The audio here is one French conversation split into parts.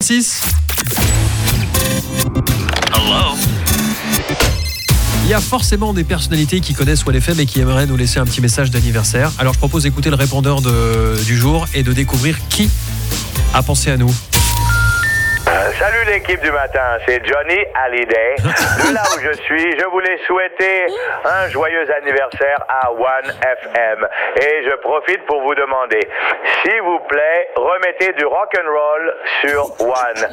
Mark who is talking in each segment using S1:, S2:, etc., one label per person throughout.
S1: 36.
S2: Hello.
S1: Il y a forcément des personnalités qui connaissent OneFM et qui aimeraient nous laisser un petit message d'anniversaire. Alors je propose d'écouter le répondeur du jour et de découvrir qui a pensé à nous.
S3: Salut l'équipe du matin, c'est Johnny Hallyday. De là où je suis, je voulais souhaiter un joyeux anniversaire à OneFM. Et je profite pour vous demander, s'il vous plaît, remettez du rock'n'roll sur One.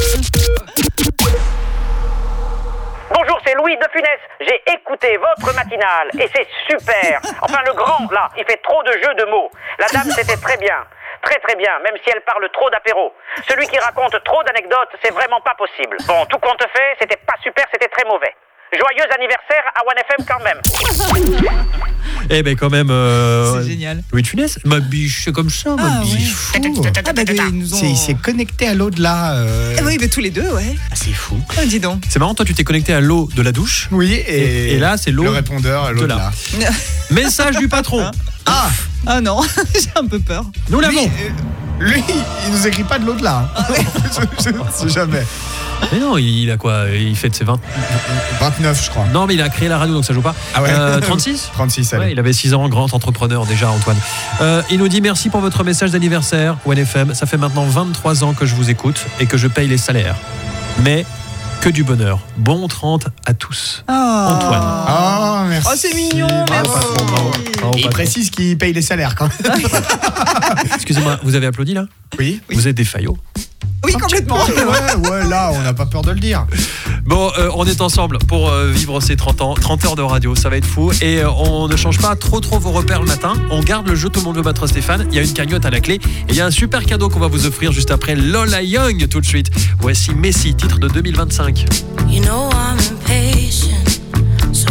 S4: Bonjour, c'est Louis de Funès. J'ai écouté votre matinale et c'est super. Enfin, le grand, là, il fait trop de jeux de mots. La dame, c'était très bien. Très très bien, même si elle parle trop d'apéro. Celui qui raconte trop d'anecdotes, c'est vraiment pas possible. Bon, tout compte fait, c'était pas super, c'était très mauvais. Joyeux anniversaire à OneFM quand même.
S1: Eh ben quand même...
S5: C'est génial.
S1: Louis de Funès, ma biche, c'est comme ça, ma biche.
S5: Fou. Ah bah, ils nous ont...
S6: Il s'est connecté à l'au-delà.
S5: Ah oui, mais tous les deux, ouais.
S6: Ah, c'est fou.
S5: Ah, dis donc.
S1: C'est marrant, toi tu t'es connecté à l'eau de la douche.
S6: Oui, et
S1: là c'est l'eau
S6: le répondeur à
S1: de
S6: l'au-delà.
S1: là. Message du patron.
S6: Ah,
S5: Ah non, j'ai un peu peur.
S1: Nous l'avons.
S6: Lui, il nous écrit pas de l'au-delà. Je ne sais jamais.
S1: Mais non, il a quoi? Il fête ses 20...
S6: 29, je crois.
S1: Non, mais il a créé la radio, donc ça joue pas.
S6: Ah ouais.
S1: 36
S6: 36, allez.
S1: Ouais, il avait 6 ans, grand entrepreneur déjà, Antoine. Il nous dit merci pour votre message d'anniversaire, OneFM. Ça fait maintenant 23 ans que je vous écoute et que je paye les salaires. Mais que du bonheur. Bon 30 à tous. Antoine.
S6: Oh, merci.
S5: Oh, c'est mignon,
S1: Bravo,
S5: merci.
S1: patron, bravo. Bravo,
S6: Il
S1: patron.
S6: précise qu'il paye les salaires quand même.
S1: Excusez-moi, vous avez applaudi là?
S6: Oui.
S1: Vous êtes des faillots.
S5: Oui, complètement.
S6: Ouais, là, on n'a pas peur de le dire.
S1: Bon, on est ensemble pour vivre ces 30 ans, 30 heures de radio, ça va être fou. Et on ne change pas trop vos repères le matin. On garde le jeu Tout le monde veut battre Stéphane. Il y a une cagnotte à la clé. Et il y a un super cadeau qu'on va vous offrir juste après Lola Young tout de suite. Voici Messi, titre de 2025.
S7: You know I'm